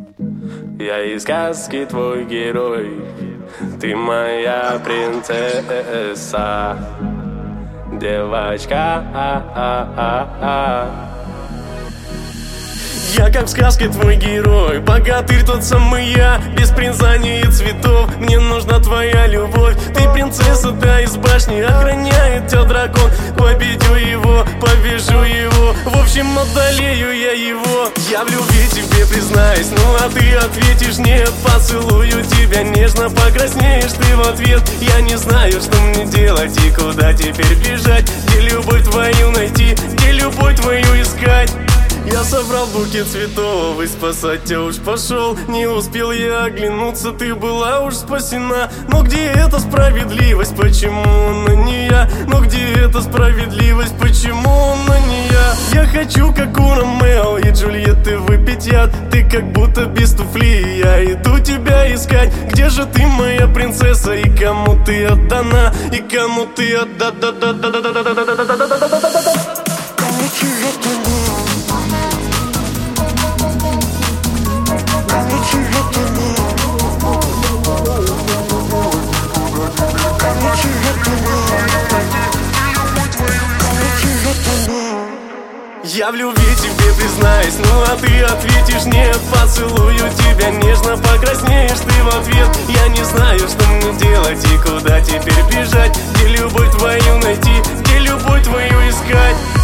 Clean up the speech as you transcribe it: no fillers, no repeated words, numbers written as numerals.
Я из сказки твой герой, ты моя принцесса, девочка. Я как в сказке твой герой, богатырь тот самый я, без призаний и цветов. Мне нужна твоя любовь. Ты принцесса, да, из башни, охраняет тебя дракон. Победю его, повяжу его, в общем, одолею я его. Я в любви тебе признаюсь, ну а ты ответишь нет. Поцелую тебя нежно, покраснеешь ты в ответ. Я не знаю, что мне делать и куда теперь бежать. Где любовь твою найти, где любовь твою искать? Я собрал букет цветов и спасать тебя уж пошел. Не успел я оглянуться, ты была уж спасена. Но где эта справедливость, почему она не я? Но где эта справедливость, почему она не я? Я хочу, как у Ромео и Джульетты, выпить яд. Ты как будто без туфли, я иду тебя искать. Где же ты, моя принцесса, и кому ты отдана? И кому ты отдана? Я в любви тебе признаюсь, ну а ты ответишь нет. Поцелую тебя нежно, покраснеешь ты в ответ. Я не знаю, что мне делать и куда теперь бежать. Где любовь твою найти, где любовь твою искать?